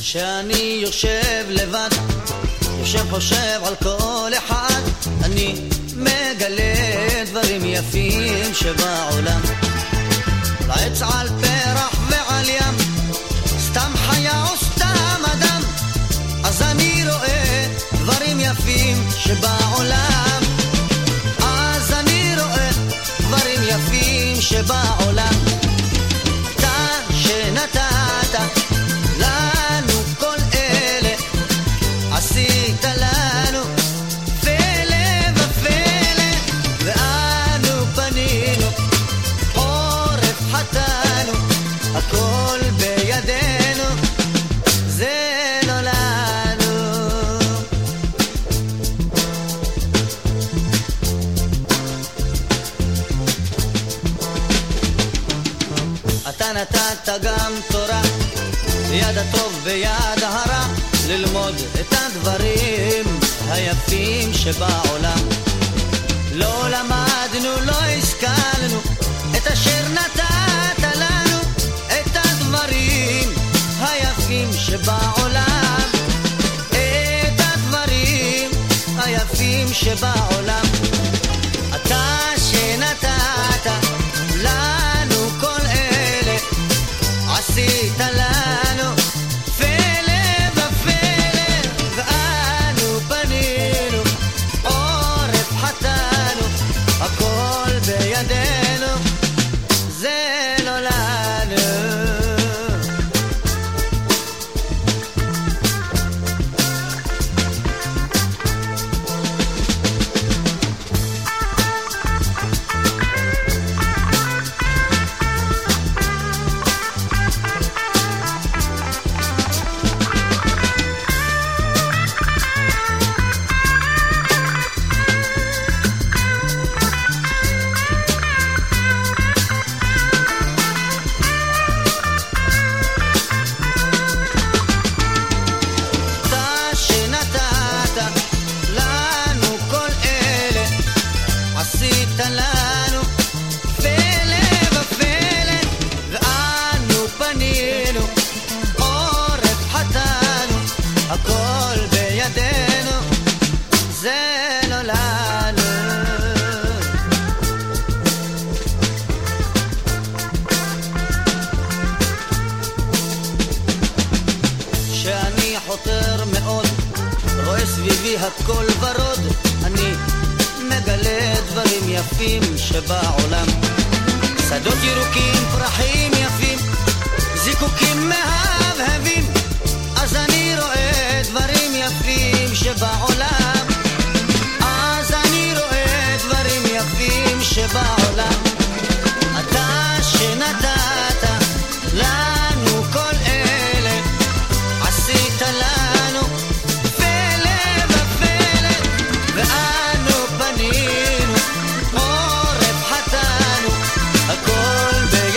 שאני יושב לבד, יושב חושב על כל אחד, אני מגלה דברים יפים שבעולם. על עץ, על פרח ועל ים, סתם חיה או סתם אדם, אז אני רואה דברים יפים שבעולם. אז אני רואה דברים יפים שבעולם. אתה שנתת לנו כל אלה, עשית לנו פלא ופלא, ואנו פנינו חורף חתנו, הכל בידינו, זה לא לנו. אתה נתת גם תורה, יד הטוב ויד הרע, ללמוד את הדברים היפים שבעולם. לא למדנו, לא השכלנו את אשר נתת לנו, את הדברים היפים שבעולם, את הדברים היפים שבעולם. אתה שנתת לנו כל אלה, עשית לנו פלא ופלא, ואנו פנינו עורף חתנו, הכל בידינו, זה לא לנו. הכל ורוד, אני מגלה דברים יפים שבעולם. שדות ירוקים, פרחים יפים, זיקוקים מהבהבים, אז אני רואה דברים יפים שבעולם. אז אני רואה דברים יפים שבעולם. אתה שנתת לנו כל אלה, עשית לנו